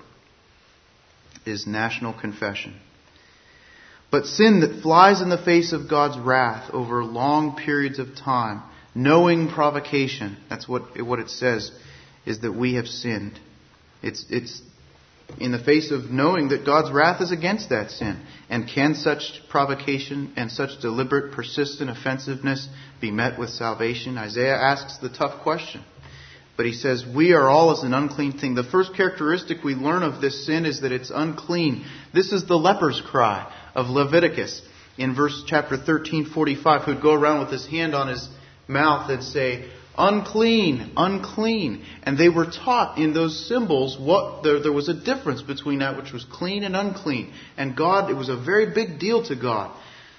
Speaker 1: is national confession. But sin that flies in the face of God's wrath over long periods of time, knowing provocation, that's what, what it says, is that we have sinned. It's, it's in the face of knowing that God's wrath is against that sin. And can such provocation and such deliberate, persistent offensiveness be met with salvation? Isaiah asks the tough question. But he says, we are all as an unclean thing. The first characteristic we learn of this sin is that it's unclean. This is the leper's cry of Leviticus in verse chapter thirteen forty-five, who'd go around with his hand on his mouth and say, unclean, unclean. And they were taught in those symbols what there, there was a difference between that which was clean and unclean. And God, it was a very big deal to God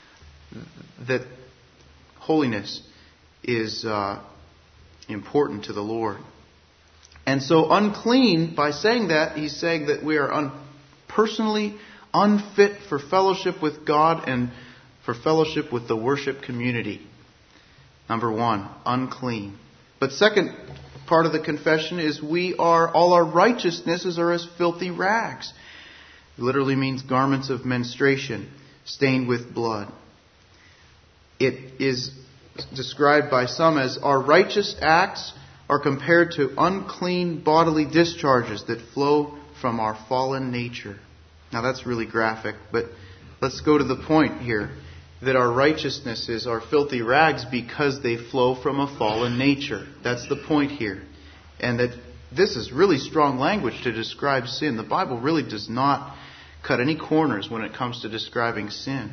Speaker 1: that holiness is uh, important to the Lord. And so unclean, by saying that, he's saying that we are un- personally unfit for fellowship with God and for fellowship with the worship community. Number one, unclean. But second part of the confession is we are, all our righteousnesses are as filthy rags. It literally means garments of menstruation, stained with blood. It is described by some as our righteous acts are compared to unclean bodily discharges that flow from our fallen nature. Now that's really graphic, but let's go to the point here. That our righteousnesses are filthy rags because they flow from a fallen nature. That's the point here. And that this is really strong language to describe sin. The Bible really does not cut any corners when it comes to describing sin.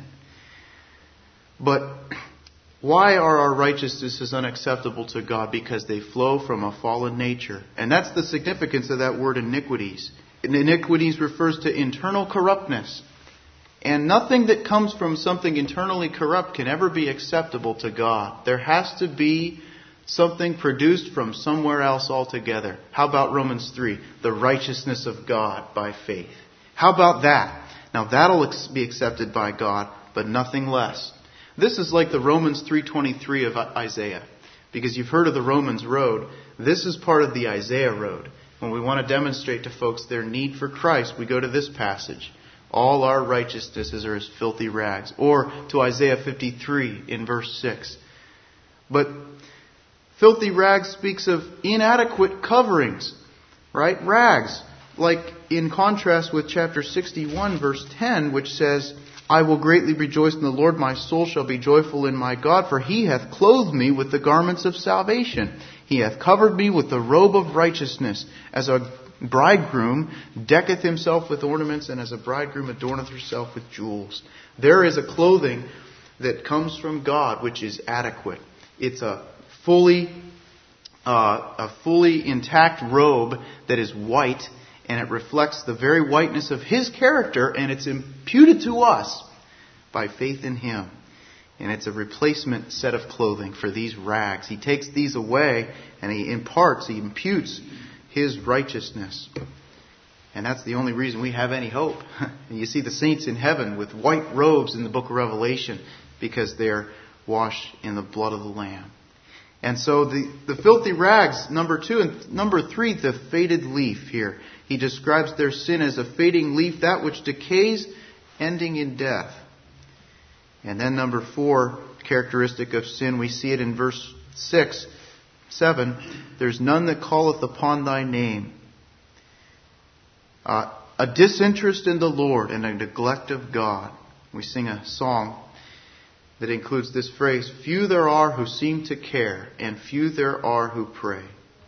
Speaker 1: But why are our righteousnesses unacceptable to God? Because they flow from a fallen nature. And that's the significance of that word iniquities. Iniquities refers to internal corruptness. And nothing that comes from something internally corrupt can ever be acceptable to God. There has to be Something produced from somewhere else altogether. How about Romans three? The righteousness of God by faith. How about that? Now that'll be accepted by God, but nothing less. This is like the Romans three twenty-three of Isaiah. Because you've heard of the Romans road. This is part of the Isaiah road. When we want to demonstrate to folks their need for Christ, we go to this passage. All our righteousnesses are as filthy rags. Or to Isaiah fifty-three in verse six. But filthy rags speaks of inadequate coverings, right? Rags. Like in contrast with chapter sixty-one, verse ten, which says, I will greatly rejoice in the Lord, my soul shall be joyful in my God, for he hath clothed me with the garments of salvation. He hath covered me with the robe of righteousness, as a bridegroom decketh himself with ornaments, and as a bridegroom adorneth herself with jewels. There is a clothing that comes from God which is adequate. It's a fully, uh, a fully intact robe that is white, and it reflects the very whiteness of His character, and it's imputed to us by faith in Him. And it's a replacement set of clothing for these rags. He takes these away, and He imparts, He imputes His righteousness. And that's the only reason we have any hope. And you see the saints in heaven with white robes in the book of Revelation, because they're washed in the blood of the Lamb. And so the, the filthy rags, number two, and number three, the faded leaf here. He describes their sin as a fading leaf, that which decays, ending in death. And then number four, characteristic of sin, we see it in verse six, seven. There's none that calleth upon thy name. Uh, a disinterest in the Lord and a neglect of God. We sing a song that includes this phrase, few there are who seem to care, and few there are who pray.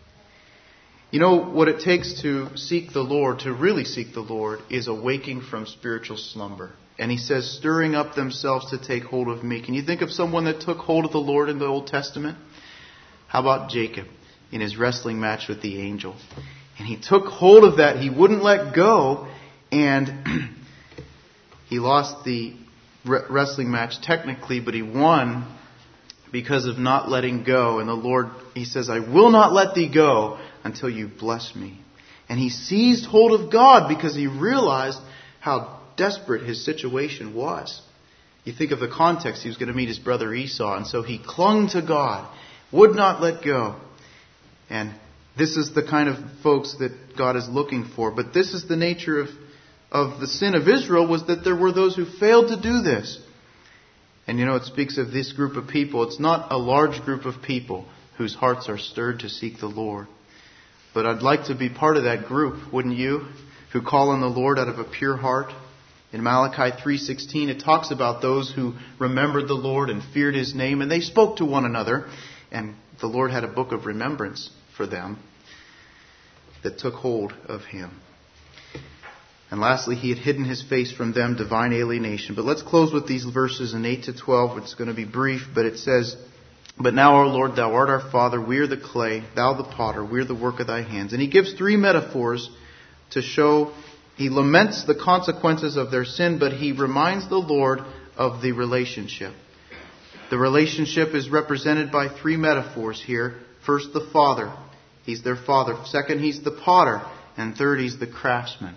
Speaker 1: You know, what it takes to seek the Lord, to really seek the Lord, is awaking from spiritual slumber. And He says, stirring up themselves to take hold of me. Can you think of someone that took hold of the Lord in the Old Testament? How about Jacob in his wrestling match with the angel? And he took hold of that. He wouldn't let go. And he lost the wrestling match technically, but he won because of not letting go. And the Lord, He says, I will not let thee go until you bless me. And he seized hold of God because he realized how desperate his situation was. You think of the context, he was going to meet his brother Esau, and so he clung to God, would not let go. And this is the kind of folks that God is looking for. But this is the nature of, of the sin of Israel, was that there were those who failed to do this. And you know, it speaks of this group of people. It's not a large group of people whose hearts are stirred to seek the Lord. But I'd like to be part of that group, wouldn't you? Who call on the Lord out of a pure heart. In Malachi three sixteen, it talks about those who remembered the Lord and feared His name, and they spoke to one another. And the Lord had a book of remembrance for them that took hold of Him. And lastly, He had hidden His face from them, divine alienation. But let's close with these verses in eight to twelve. It's going to be brief, but it says, but now, O Lord, Thou art our Father, we are the clay, Thou the potter, we are the work of Thy hands. And he gives three metaphors to show, he laments the consequences of their sin, but he reminds the Lord of the relationship. The relationship is represented by three metaphors here. First, the Father. He's their Father. Second, He's the potter. And third, He's the craftsman.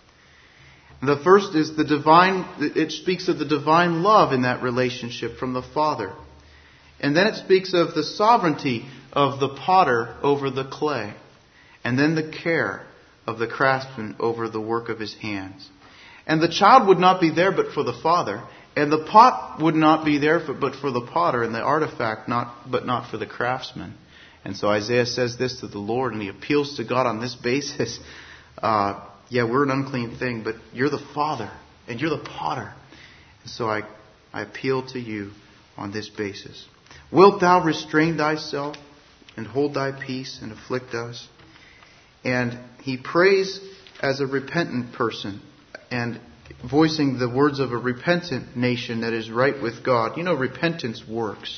Speaker 1: The first is the divine, it speaks of the divine love in that relationship from the Father. And then it speaks of the sovereignty of the potter over the clay. And then the care of the craftsman over the work of his hands. And the child would not be there but for the father. And the pot would not be there for, but for the potter. And the artifact not but not for the craftsman. And so Isaiah says this to the Lord, and he appeals to God on this basis. Uh, yeah, we're an unclean thing, but you're the Father, and you're the potter. And so I, I appeal to you on this basis. Wilt thou restrain thyself and hold thy peace and afflict us? And he prays as a repentant person and voicing the words of a repentant nation that is right with God. You know, repentance works.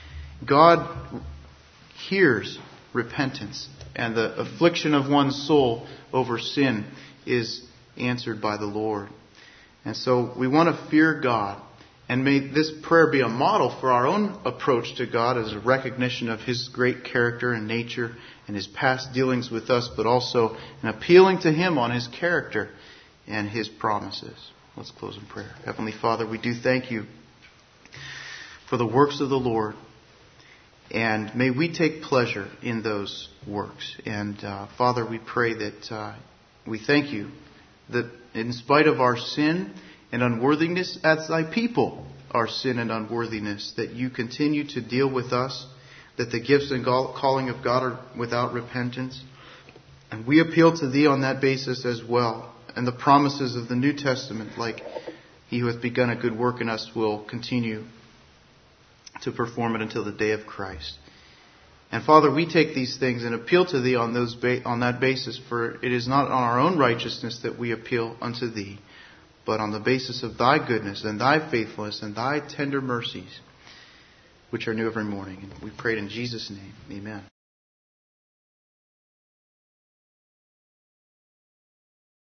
Speaker 1: God hears repentance, and the affliction of one's soul over sin is answered by the Lord. And so we want to fear God And may this prayer be a model for our own approach to God as a recognition of His great character and nature and His past dealings with us, but also an appealing to Him on His character and His promises. Let's close in prayer. Heavenly Father, we do thank You for the works of the Lord. And may we take pleasure in those works. And uh, Father, we pray that uh, we thank You that in spite of our sin and unworthiness as Thy people, our sin and unworthiness, that You continue to deal with us, that the gifts and calling of God are without repentance. And we appeal to Thee on that basis as well. And the promises of the New Testament, like He who hath begun a good work in us will continue to perform it until the day of Christ. And Father, we take these things and appeal to Thee on those ba- on that basis, for it is not on our own righteousness that we appeal unto Thee, but on the basis of Thy goodness and Thy faithfulness and Thy tender mercies, which are new every morning. And we pray it in Jesus' name. Amen.